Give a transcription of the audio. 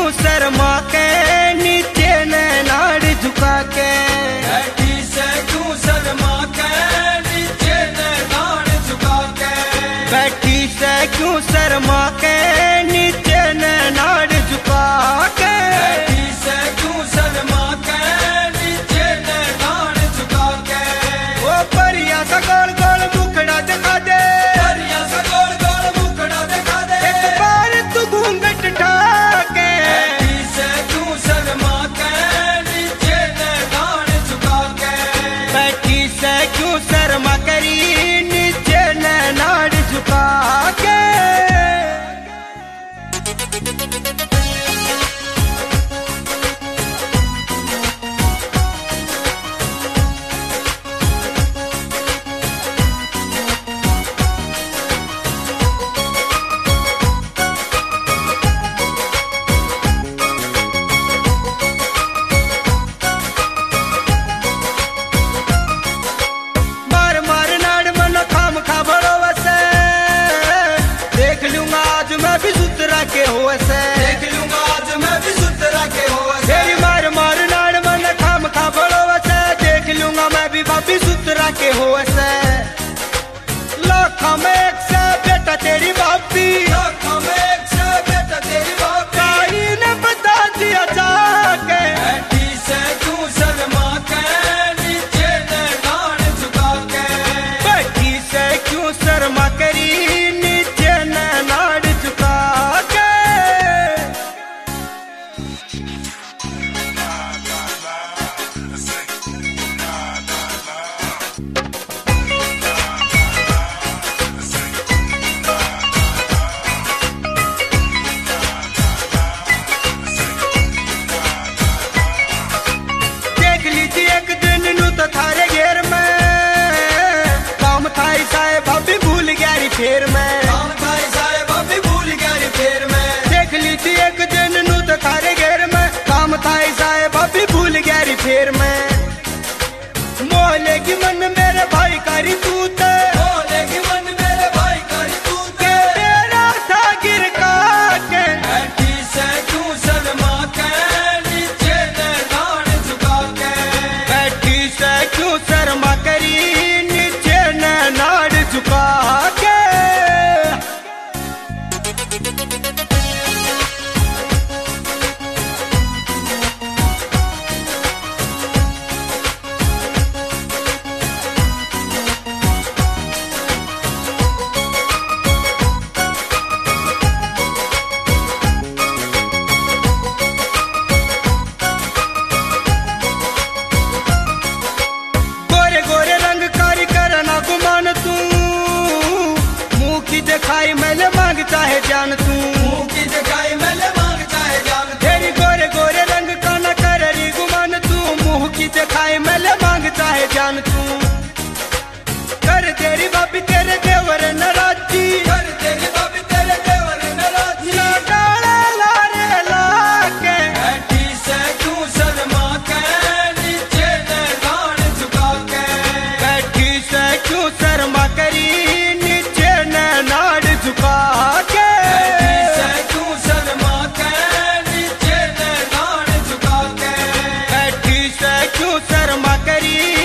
क्यों शर्मा के नीचे नाड़ झुका के, बैठी से क्यों शर्मा के नीचे नाड़ झुका के, बैठी से क्यों शर्मा के नीचे नाड़ झुका के, बैठी से क्यों शर्मा के नीचे नाड़ झुका के। वो परिया सा गोल गोल मुखड़ा दिखा दे, परिया सा गोल गोल मुखड़ा दिखा दे, एक बार तू घूंघट ठाके, बैठी से क्यों शर्मा के नीचे नाड़ झुका के, बैठी से क्यों शर्मा करी नीचे नाड़ झुका के। मार मार नाड़ मन खाम खा बड़ो वसे, देख लूंगा आज मैं भी सुतरा के हो वसे, देख लूंगा आज मैं भी सुतरा के हो वसे। तेरी मार मार नाड़ मन खाम खा बड़ो वसे, देख लूंगा मैं भी भाभी सुतरा के हो वसे। लाखों में एक से बेटा तेरी भाभी, लाखों में एक से बेटा तेरी भाभी, काई ने बता दिया जाके, बैठी से क्यों शर्मा के नीचे नाड़ झुका के, बैठी से क्यों शर्मा करी नीचे नाड़ झुका के। देख लीजिए एक दिन नू तो थारे घेर में, काम थाई साए भाभी भूल गया री फेर में, काम थाई साए भाभी भूल गया रे फेर में, देख लीजिए एक दिन नू तो थारे घेर में, काम थाई साए भाभी भूल गया री फेर में। मोहल्ले की मन मेरे भाई कारी तू ते, बोले कि मन मेरे भाई कर तू के तेरा था गिर का के, बैठी से क्यों शर्मा के नीचे नाड़ झुका के, बैठी से क्यों शर्मा करी नीचे नाड़ झुका के। गोरे गोरे रंग कारी करना गुमान तू, मुंह की दिखाई मैंने मांग चाहे जान तू, मुंह की दिखाई मैंने मांग चाहे जान दे, तेरी गोरे गोरे रंग का न कर री गुमान तू, मुंह की दिखाई मैंने मांग चाहे जान तू। कर तेरी भाभी तेरे देवर नाराजी, कर तेरी भाभी तेरे देवर नाराजी, ना डाला लारे लाके, बैठी से क्यों शर्मा के नीचे नाड़ झुका के, बैठी से क्यों शर्मा करी नीचे नाड़ झुका के। बैठी से क्यों शर्मा के नीचे नाड़ झुका के, बैठी से क्यों शर्मा करी